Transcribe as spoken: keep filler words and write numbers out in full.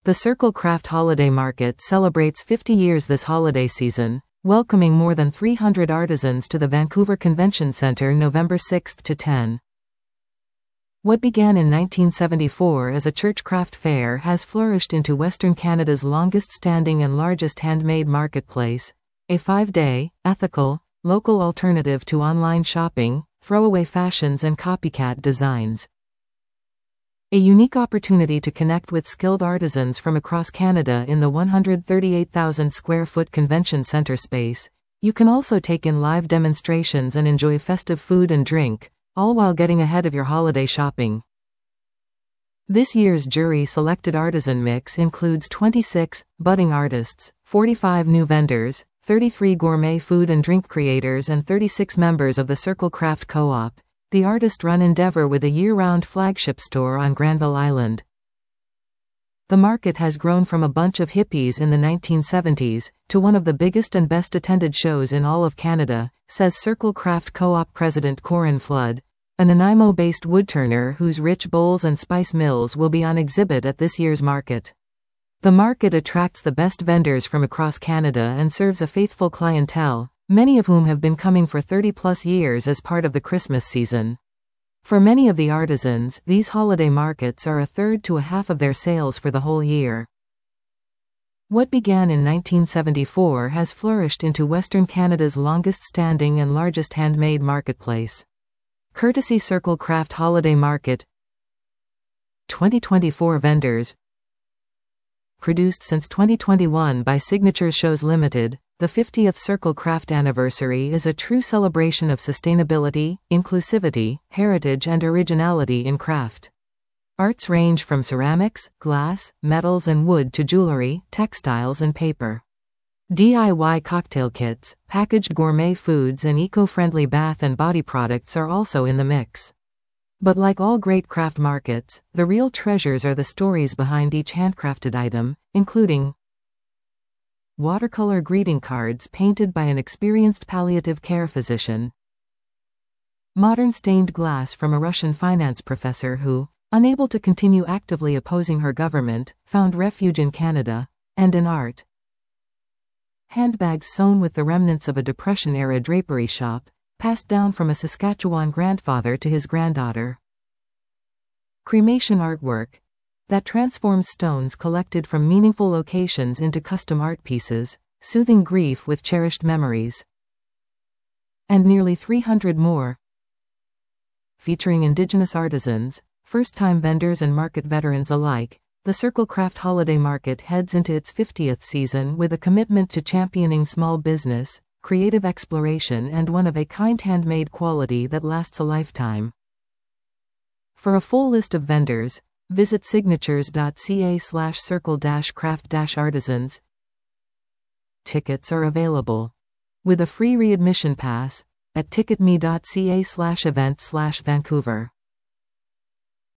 The Circle Craft Holiday Market celebrates fifty years this holiday season, welcoming more than three hundred artisans to the Vancouver Convention Centre November sixth to tenth. What began in nineteen seventy-four as a church craft fair has flourished into Western Canada's longest-standing and largest handmade marketplace, a five-day, ethical, local alternative to online shopping, throwaway fashions and copycat designs. A unique opportunity to connect with skilled artisans from across Canada in the one hundred thirty-eight thousand square foot convention centre space. You can also take in live demonstrations and enjoy festive food and drink, all while getting ahead of your holiday shopping. This year's jury-selected artisan mix includes twenty-six budding artists, forty-five new vendors, thirty-three gourmet food and drink creators and thirty-six members of the Circle Craft Co-op, the artist-run endeavor with a year-round flagship store on Granville Island. The market has grown from a bunch of hippies in the nineteen seventies to one of the biggest and best-attended shows in all of Canada, says Circle Craft Co-op President Corin Flood, a Nanaimo-based woodturner whose rich bowls and spice mills will be on exhibit at this year's market. The market attracts the best vendors from across Canada and serves a faithful clientele, many of whom have been coming for thirty plus years as part of the Christmas season. For many of the artisans, these holiday markets are a third to a half of their sales for the whole year. What began in nineteen seventy-four has flourished into Western Canada's longest-standing and largest handmade marketplace. Courtesy Circle Craft Holiday Market. twenty twenty-four vendors. Produced since twenty twenty-one by Signatures Shows Limited, the fiftieth Circle Craft anniversary is a true celebration of sustainability, inclusivity, heritage and originality in craft. Arts range from ceramics, glass, metals and wood to jewelry, textiles and paper. D I Y cocktail kits, packaged gourmet foods and eco-friendly bath and body products are also in the mix. But like all great craft markets, the real treasures are the stories behind each handcrafted item, including watercolor greeting cards painted by an experienced palliative care physician, modern stained glass from a Russian finance professor who, unable to continue actively opposing her government, found refuge in Canada, and in art. Handbags sewn with the remnants of a Depression-era drapery shop, passed down from a Saskatchewan grandfather to his granddaughter. Cremation artwork that transforms stones collected from meaningful locations into custom art pieces, soothing grief with cherished memories. And nearly three hundred more. Featuring Indigenous artisans, first-time vendors and market veterans alike, the Circle Craft Holiday Market heads into its fiftieth season with a commitment to championing small business, creative exploration and one-of-a-kind handmade quality that lasts a lifetime. For a full list of vendors, visit signatures.ca slash circle-craft-artisans. Tickets are available with a free readmission pass at ticketme.ca slash event slash Vancouver.